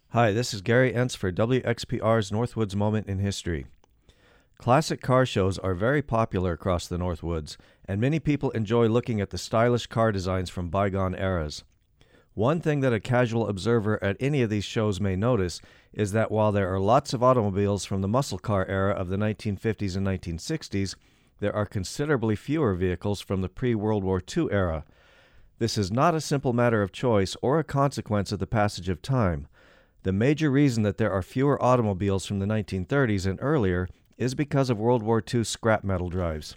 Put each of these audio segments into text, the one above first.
Hi, this is Gary Entz for WXPR's Northwoods Moment in History. Classic car shows are very popular across the Northwoods, and many people enjoy looking at the stylish car designs from bygone eras. One thing that a casual observer at any of these shows may notice is that while there are lots of automobiles from the muscle car era of the 1950s and 1960s, there are considerably fewer vehicles from the pre-World War II era. This is not a simple matter of choice or a consequence of the passage of time. The major reason that there are fewer automobiles from the 1930s and earlier is because of World War II scrap metal drives.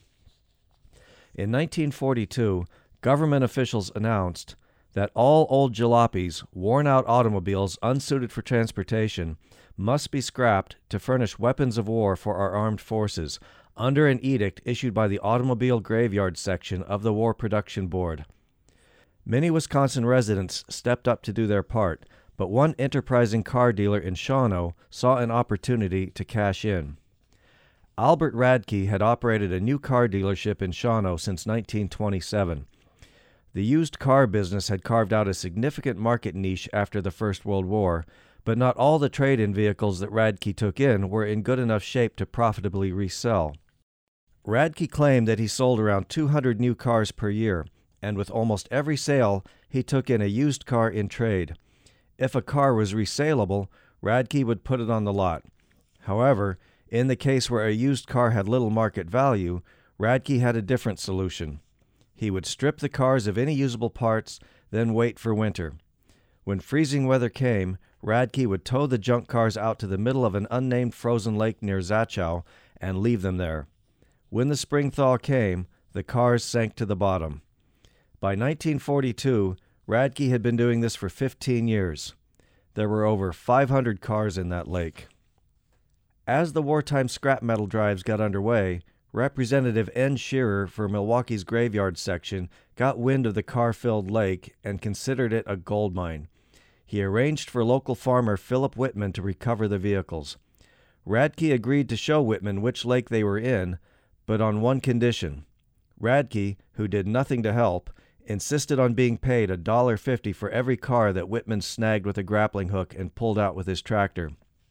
In 1942, government officials announced that all old jalopies, worn-out automobiles unsuited for transportation, must be scrapped to furnish weapons of war for our armed forces, under an edict issued by the Automobile Graveyard Section of the War Production Board. Many Wisconsin residents stepped up to do their part, but one enterprising car dealer in Shawano saw an opportunity to cash in. Albert Radke had operated a new car dealership in Shawano since 1927. The used car business had carved out a significant market niche after the First World War, but not all the trade-in vehicles that Radke took in were in good enough shape to profitably resell. Radke claimed that he sold around 200 new cars per year, and with almost every sale, he took in a used car in trade. If a car was resaleable, Radke would put it on the lot. However, in the case where a used car had little market value, Radke had a different solution. He would strip the cars of any usable parts, then wait for winter. When freezing weather came, Radke would tow the junk cars out to the middle of an unnamed frozen lake near Zachow and leave them there. When the spring thaw came, the cars sank to the bottom. By 1942, Radke had been doing this for 15 years. There were over 500 cars in that lake. As the wartime scrap metal drives got underway, Representative N. Shearer for Milwaukee's Graveyard Section got wind of the car-filled lake and considered it a gold mine. He arranged for local farmer Philip Whitman to recover the vehicles. Radke agreed to show Whitman which lake they were in, but on one condition. Radke, who did nothing to help, insisted on being paid $1.50 for every car that Whitman snagged with a grappling hook and pulled out with his tractor.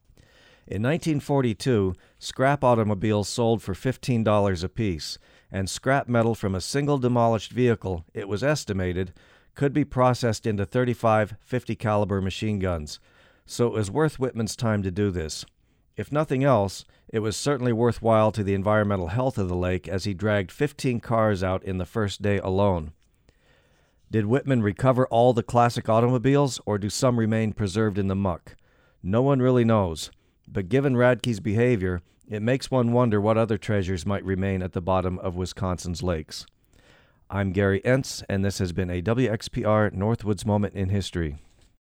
In 1942, scrap automobiles sold for $15 apiece, and scrap metal from a single demolished vehicle, it was estimated, could be processed into 35 50 caliber machine guns, so it was worth Whitman's time to do this. If nothing else, it was certainly worthwhile to the environmental health of the lake as he dragged 15 cars out in the first day alone. Did Whitman recover all the classic automobiles, or do some remain preserved in the muck? No one really knows, but given Radke's behavior, it makes one wonder what other treasures might remain at the bottom of Wisconsin's lakes. I'm Gary Entz, and this has been a WXPR Northwoods Moment in History.